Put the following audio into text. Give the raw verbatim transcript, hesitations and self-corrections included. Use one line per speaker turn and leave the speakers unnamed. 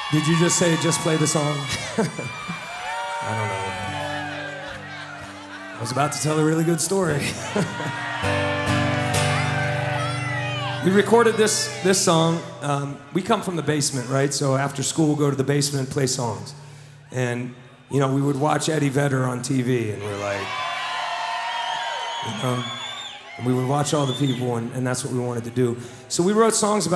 Did you just say just play the song? I don't know. I was about to tell a really good story. We recorded this this song. Um, we come from the basement, right? So after school, go to the basement and play songs. And, you know, we would watch Eddie Vedder on T V, and we're like, you know, and we would watch all the people, and, and that's what we wanted to do. So we wrote songs about